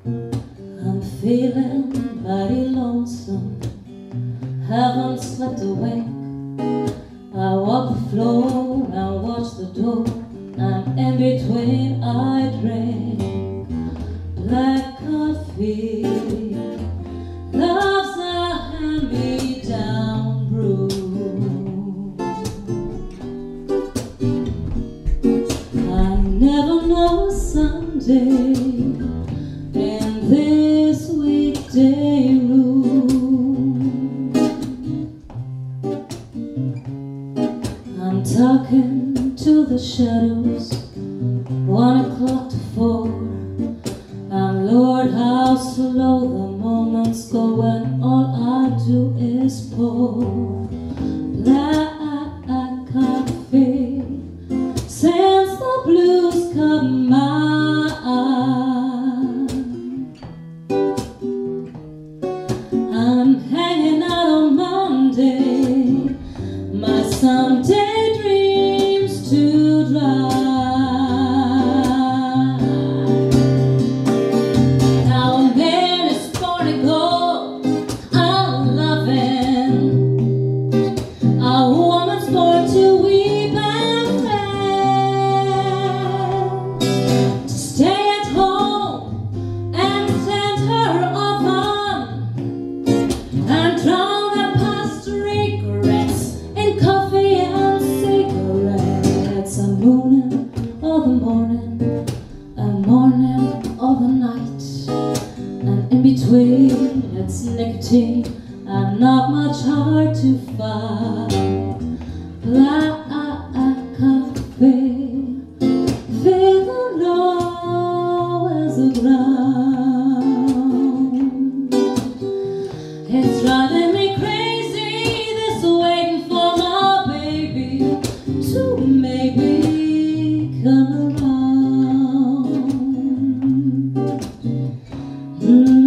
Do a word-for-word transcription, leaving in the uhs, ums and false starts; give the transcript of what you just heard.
I'm feeling mighty lonesome, haven't slept awake. I walk the floor, I watch the door, and in between I drink black coffee. Love's a hand-me-down brew. I never know Sunday in this weekday room. I'm talking to the shadows, one o'clock to four. And Lord, how slow the moments go when all I do is pour black coffee. Since the blues come my I'm hanging out on Monday, my Sunday dreams to dry. In between, it's nicotine and not much hard to find. Black coffee, feeling low as the ground. It's driving me crazy, this waiting for my baby to maybe come around. Mm.